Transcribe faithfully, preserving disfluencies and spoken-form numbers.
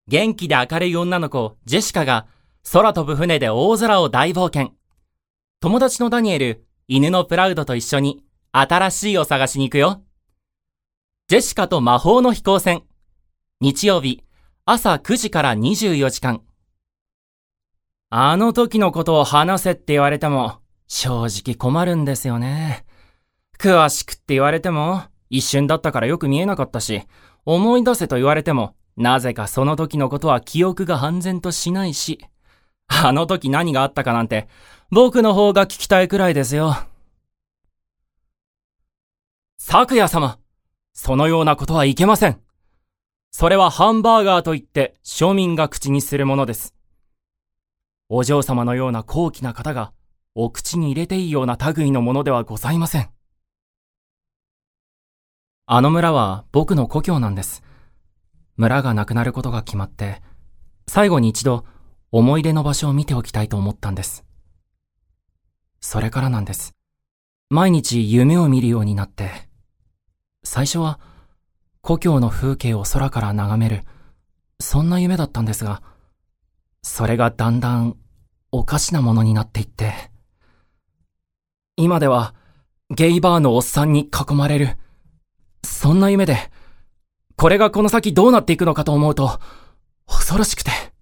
元気で明るい女の子、ジェシカが空飛ぶ船で大空を大冒険。友達のダニエル、犬のプラウドと一緒に新しいを探しに行くよ。ジェシカと魔法の飛行船。日曜日、朝くじからにじゅうよじかん。あの時のことを話せって言われても、正直困るんですよね。詳しくって言われても、一瞬だったからよく見えなかったし、思い出せと言われても、なぜかその時のことは記憶が半然としないし、あの時何があったかなんて、僕の方が聞きたいくらいですよ。咲夜様、そのようなことはいけません。それはハンバーガーといって庶民が口にするものです。お嬢様のような高貴な方がお口に入れていいような類のものではございません。あの村は僕の故郷なんです。村がなくなることが決まって、最後に一度思い出の場所を見ておきたいと思ったんです。それからなんです。毎日夢を見るようになって、最初は故郷の風景を空から眺める、そんな夢だったんですが、それがだんだんおかしなものになっていって、今ではゲイバーのおっさんに囲まれる、そんな夢で、これがこの先どうなっていくのかと思うと恐ろしくて。